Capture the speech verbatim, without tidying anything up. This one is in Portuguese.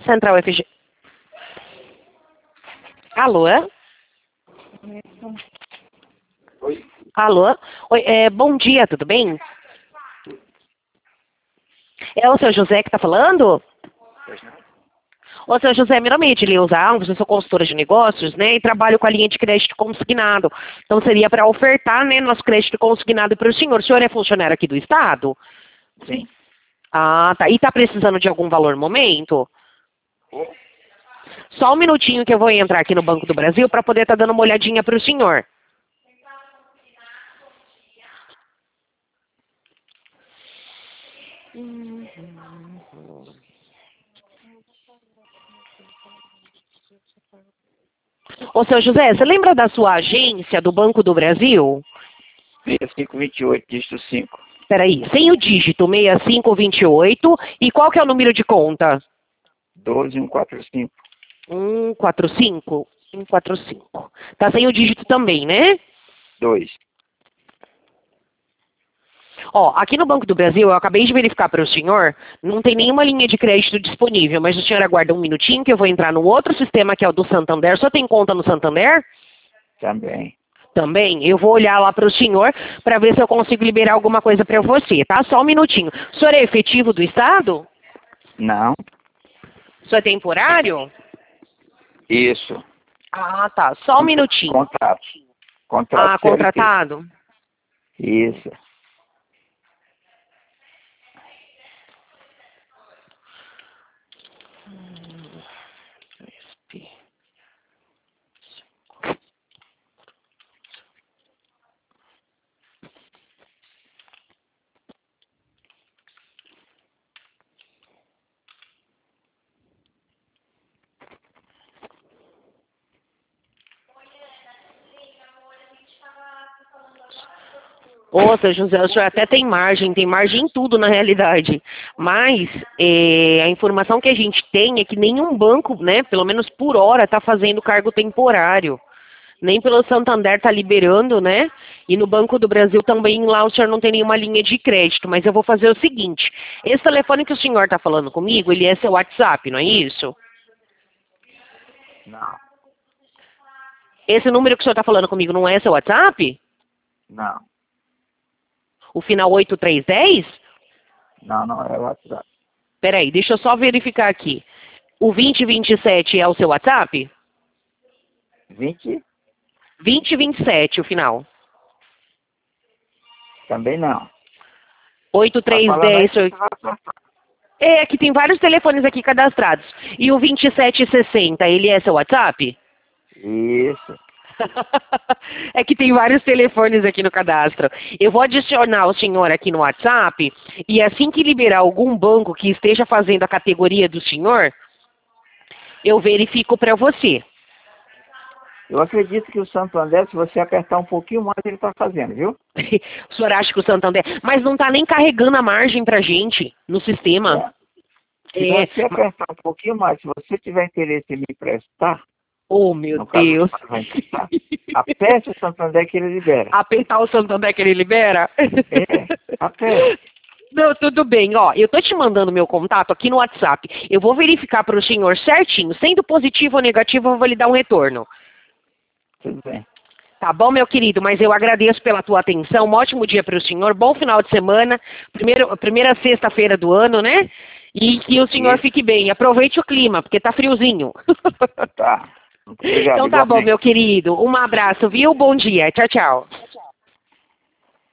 Central F G. Alô? Oi. Alô? Oi, é, bom dia, tudo bem? É o seu José que está falando? Ô, seu José, meu nome é Edileuza Alves, eu sou consultora de negócios, né, e trabalho com a linha de crédito consignado. Então, seria para ofertar, né, nosso crédito consignado para o senhor. O senhor é funcionário aqui do Estado? Sim. Ah, tá. E está precisando de algum valor no momento? Oh. Só um minutinho que eu vou entrar aqui no Banco do Brasil para poder estar dando uma olhadinha para o senhor. Ô, seu José, você lembra da sua agência do Banco do Brasil? seis cinco dois oito, dígito cinco. Peraí, sem o dígito, seis cinco dois oito. E qual que é o número de conta? doze cento e quarenta e cinco. um quatro cinco? um quatro cinco. Tá sem o dígito também, né? dois. Ó, aqui no Banco do Brasil, eu acabei de verificar para o senhor, não tem nenhuma linha de crédito disponível, mas o senhor aguarda um minutinho que eu vou entrar no outro sistema que é o do Santander. O senhor tem conta no Santander? Também. Também. Eu vou olhar lá para o senhor para ver se eu consigo liberar alguma coisa para você, tá? Só um minutinho. O senhor é efetivo do Estado? Não. O senhor é temporário? Isso. Ah, tá. Só um minutinho. Contrato. Contrato Ah, C L T. contratado? Isso. Ô, seu José, o senhor até tem margem, tem margem em tudo na realidade. Mas é, a informação que a gente tem é que nenhum banco, né, pelo menos por hora, está fazendo cargo temporário. Nem pelo Santander está liberando, né? E no Banco do Brasil também lá o senhor não tem nenhuma linha de crédito. Mas eu vou fazer o seguinte, esse telefone que o senhor está falando comigo, ele é seu WhatsApp, não é isso? Não. Esse número que o senhor está falando comigo não é seu WhatsApp? Não. O final oito três um zero? Não, não é o WhatsApp. Peraí, deixa eu só verificar aqui. O vinte vinte e sete é o seu WhatsApp? vinte? vinte vinte e sete, o final. Também não. oito três um zero. É, aqui tem vários telefones aqui cadastrados. E o vinte e sete sessenta, ele é seu WhatsApp? Isso. É que tem vários telefones aqui no cadastro. Eu vou adicionar o senhor aqui no WhatsApp e assim que liberar algum banco que esteja fazendo a categoria do senhor, eu verifico para você. Eu acredito que o Santander, se você apertar um pouquinho mais, ele está fazendo, viu? O senhor acha que o Santander... Mas não está nem carregando a margem para gente no sistema. É. Se É. você apertar um pouquinho mais, se você tiver interesse em me emprestar, Oh, meu no caso, Deus. vai emprestar, aperte o Santander que ele libera. Apertar o Santander que ele libera? É, aperte. Não, tudo bem. Ó, eu tô te mandando meu contato aqui no WhatsApp. Eu vou verificar para o senhor certinho. Sendo positivo ou negativo, eu vou lhe dar um retorno. Tudo bem. Tá bom, meu querido? Mas eu agradeço pela tua atenção. Um ótimo dia para o senhor. Bom final de semana. Primeiro, primeira sexta-feira do ano, né? E que o senhor Isso. fique bem. Aproveite o clima, porque tá friozinho. Tá. Obrigado, Então tá bom, igualmente. meu querido. Um abraço, viu? Bom dia. Tchau, tchau.